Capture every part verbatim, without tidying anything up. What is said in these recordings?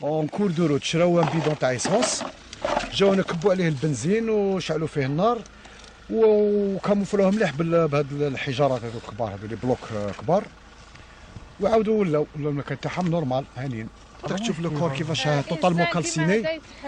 اون كور دو روت شراو ان بيدون تاع ايسونس، جاو نكبوا عليه البنزين وشعلوا فيه النار وكاموفلوه مليح بهاد الحجارات هذو الكبار، هذو لي بلوك كبار، وعاودوا ولاو ولاو المكان تاعهم نورمال هانيين. تقدر تشوف لو كور كيفاش توتالمون كالسيني،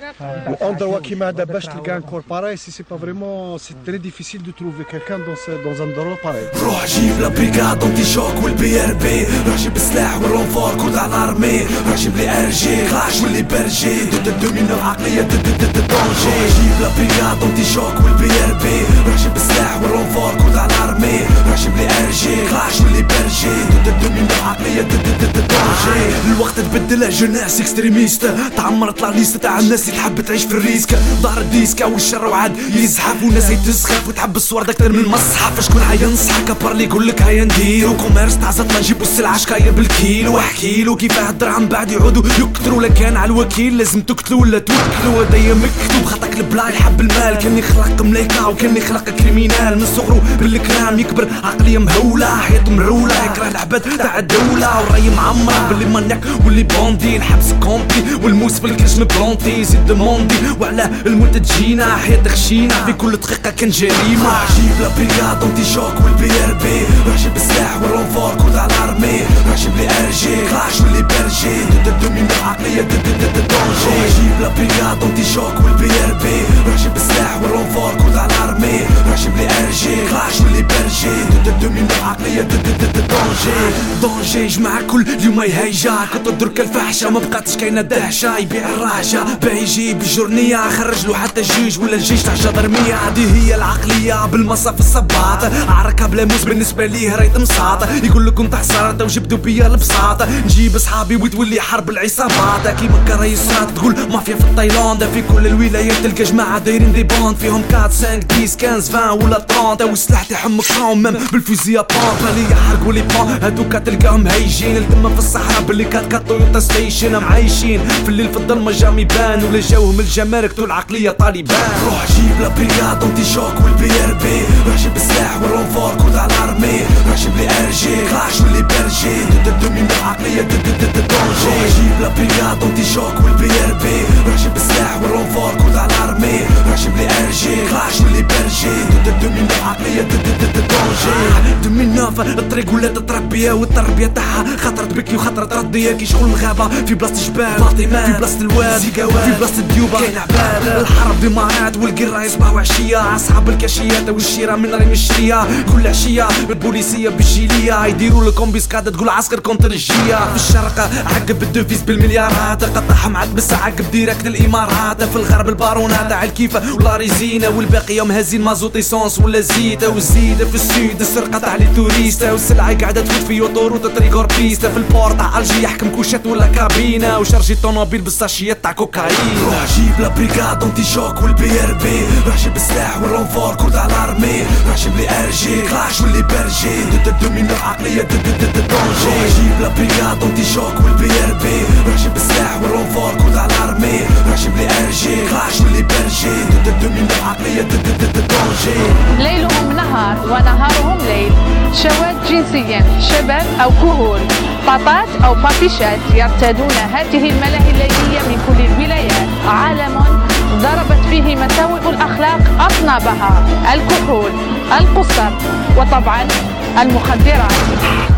واندروا كيما هذا باش تلقى ان كور باراي سي سي با فريمون سي تري ديفيسيل دو تروفي كالكان دون دون ان اندروا باراي. روح جيب لا بريغاد اونتي شوك والبي ار بي، روح جيب السلاح والرونفور كود على الارمي، روح جيب لي ار جي كلاش واللي برجي ضد الدومينو العقليه ضد ضد الدونجي. روح جيب لا بريغاد اونتي شوك والبي ار بي، روح جيب السلاح والرونفور كود على الارمي، روح جيب لي ار جي كلاش واللي برجي ضد الدومينو العقليه ضد ضد الدونجي. الوقت تبدل ناس اكستريميست، تعمرت لا ليست تاع الناس اللي تحب تعيش في الريسك، ظهر الديسكا والشر وعاد يزحف وناس يتسخف وتحب الصور اكثر من المصحف. شكون حينصحك ابار لي يقول لك هيا نديرو كوميرس تاع زطله نجيبو السلعه شكايه بالكيلو، واحكي له كيفاه الدرهم بعد يعودوا يكثروا. لا كان على الوكيل لازم تقتلوا ولا توكلوا، هدايا مكتوب خطك البلا يحب المال، كان يخلق ملايكه وكان يخلق كريمينال من صغرو بالكلام يكبر عقليه مهوله، حياته مروله يكره العباد تاع الدوله، والراي معمر باللي مانياك واللي بوندي الحبس كومبي والموس في الكرش مبلونتي زيد دوموندي، وعلى الموت تجينا حياتك خشينا في كل دقيقه كان جريمه. جيب لا بريغاد اونتي شوك والبي ار بي، روح جيب السلاح والرونفور كود على الارمي، روح جيب لي ار جي كلاش واللي برجي ضد الدومينو العقليه ضد ضد الدونجي. جيب لا بريغاد اونتي شوك والبي ار بي، روح جيب السلاح والرونفور كود على الارمي، روح جيب لي ار جي كلاش واللي برجي ضد الدومينو العقليه ضد ضد الدونجي. دونجي جمع كل يوم يهيجا كنت درك الفحشه ما بقاتش كاينه دهشه، يبيع الرهجه باهي يجيب الجورنيه خرج له حتى الجيش ولا الجيش تاع جدرميه. هذه هي العقليه بالمصاف الصباط، عركه بلا موس بالنسبه ليه ريت مصاط، يقول لك كنت حصرت وجبدوا بيا البساط، نجيب اصحابي وتولي حرب العصابات كيما كريسات تقول مافيا في تايلاند. في كل الولايات تلقى جماعه دايرين دي باند فيهم أربعة خمسة عشرة خمسة عشرين ولا ثلاثين، والسلاح تاعهم مكروم ميم بالفوزيه بامب اللي يحرقوا لي بام. هذوك تلقاهم هايجين التما في الصحراء باللي كات كات تويوتا ستيشن، معايشين في الليل في الظلمه جام يبان ولا جاوهم الجمارك طول عقليه طالبان. روح جيب لا بريغاد اونتي شوك والبي ار بي، روح جيب السلاح والرونفور كود على الارمي، روح جيب لي ار جي كلاش واللي برجي ضد الدومينو العقليه ضد ضد الدونجي. روح جيب لا بريغاد اونتي شوك والبي ار بي، روح جيب السلاح والرونفور كود على الارمي، روح جيب لي ار جي كلاش واللي برجي ضد الدومينو العقليه ضد ضد الدونجي. دومينو الطريق ولات تربيه والتربيه تاعها خطرت بكي وخطرت رديه كي شغل الغابه في بلاصه جبال فاطمه في بلاصه الواد في بلاصه الديوبه كاين عباد. الحرب ديمارات والقرا يصبح وعشيه، اصحاب الكاشيات والشراء من ريم الشريه كل عشيه البوليسيه بالجيليه يديروا الكومبيسكاد تقول عسكر كونتر الجيه. في الشرق عقب الدوفيز بالمليارات قطعهم عاد بس عقب ديريكت الامارات. في الغرب البارونات تاع الكيفه ولا ريزينه والباقي يوم هازين مازوت ايسونس ولا زيته والزيده. في السود السرقه تاع لي توريستا والسلعه قاعده تفوت في اوتوروت طريق اوربيستا. في البور تاع الجي يحكم كوشات ولا كابينه وشارجي طوموبيل بالساشيات تاع كوكايين. روح جيب لا بريغاد اونتي شوك والبي ار بي، روح جيب السلاح والرونفور كود على الارمي، روح جيب لي ار جي كلاش واللي برجي ضد الدومينو العقليه ضد ضد الدونجي. روح جيب لا بريغاد اونتي شوك والبي ار بي، روح جيب السلاح والرونفور كود على الارمي، روح جيب لي ار جي كلاش واللي برجي ضد الدومينو العقليه ضد ضد الدونجي. ليلهم نهار ونهارهم ليل، شواذ جنسيا شباب أو كهول، بابات أو بابيشات يرتادون هذه الملاهي الليلية من كل الولايات. عالم ضربت فيه مساوئ الأخلاق أصنابها، الكحول، القصر، وطبعا المخدرات.